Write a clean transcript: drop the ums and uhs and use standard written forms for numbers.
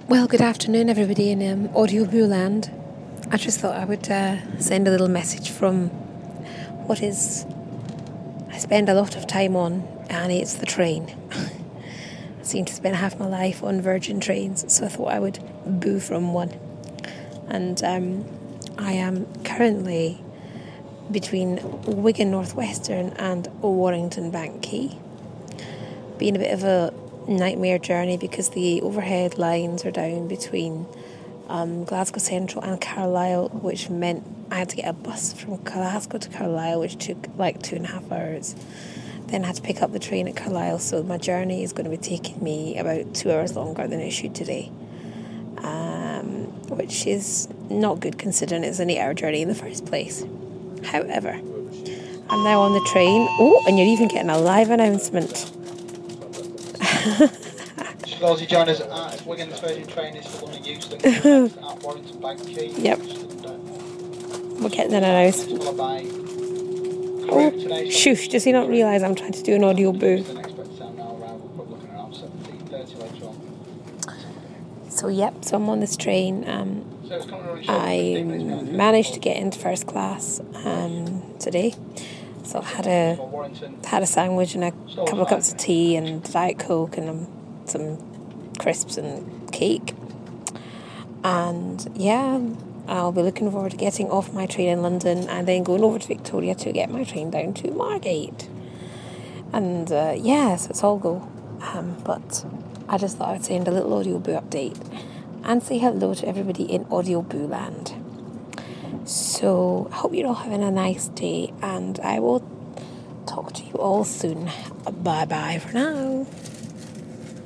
Well, good afternoon, everybody in Audio Boo Land. I just thought I would send a little message from what is I spend a lot of time on, and it's the train. I seem to spend half my life on Virgin trains, so I thought I would boo from one. And I am currently between Wigan Northwestern and Warrington Bank Quay. Been a bit of a nightmare journey because the overhead lines are down between Glasgow Central and Carlisle, which meant I had to get a bus from Glasgow to Carlisle, which took like 2.5 hours. Then I had to pick up the train at Carlisle, so my journey is going to be taking me about 2 hours longer than it should today, which is not good considering it's an 8-hour journey in the first place. However, I'm now on the train. Oh, and you're even getting a live announcement. For those who join us at Wigan's Virgin train is for London Euston at Warrington Bank Quay. Yep. We're getting an announcement. Oh, shush, does he not realise I'm trying to do an audio boo? So I'm on this train. I managed to get into first class today. So I had a sandwich and a couple of cups of tea and Diet Coke and some crisps and cake. And I'll be looking forward to getting off my train in London and then going over to Victoria to get my train down to Margate. And so it's all go. But I just thought I'd send a little audio boo update and say hello to everybody in Audio Boo Land. So I hope you're all having a nice day, and I will talk to you all soon. Bye bye for now.